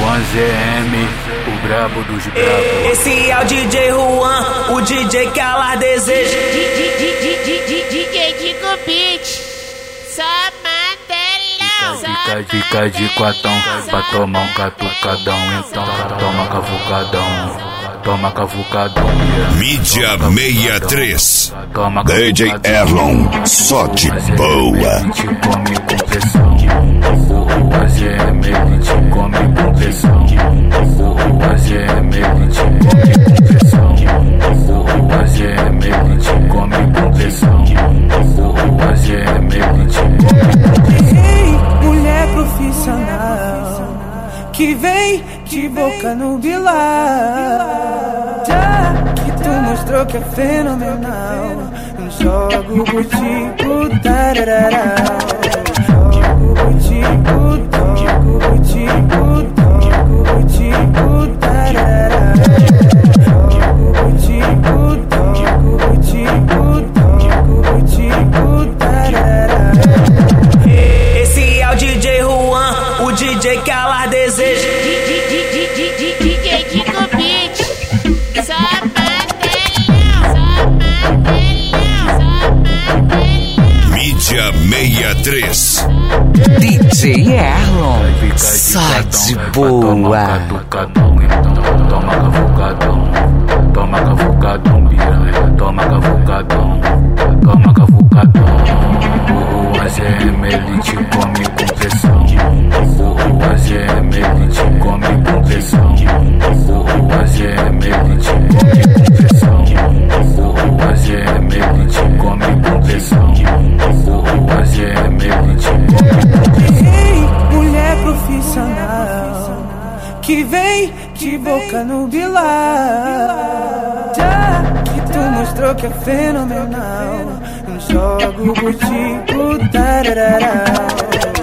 ZM, o brabo dos brabos. Esse é o DJ Juan, o DJ que ela deseja. DJ Digo Beat, só mantelão. Fica de quatão pra tomar um catucadão. Então toma cavucadão. Toma cavucadão. Mídia 63. Toma DJ Erlon, só de boa. Te come com pressão. O AZM ele te come com pressão. O AZM ele te come com pressão. O AZM ele te come com pressão. O AZM ele te come com pressão. Ei, mulher profissional que vem de boca no bilar. Já que tu mostrou que é fenomenal, jogo contigo, tarará. Jogo contigo, toco contigo, toco contigo, tarará. Jogo contigo, toco contigo, toco contigo, tarará. Esse é o DJ Juan, o DJ que ela deseja. DJ Digo Beat, só mantelão. Mídia 63. DJ Erlon, só de boa. Toma cavucadão, toma cavucadão, piranha, toma cavucadão, toma cavucadão. O AZM ele te come com pressão. O AZM ele te come com pressão. O AZM ele te come com pressão. O AZM ele te come com pressão. O AZM ele te come com pressão. Ei, mulher profissional que vem de boca no bilar. Já que tu mostrou que é fenomenal, jogo contigo, tarará.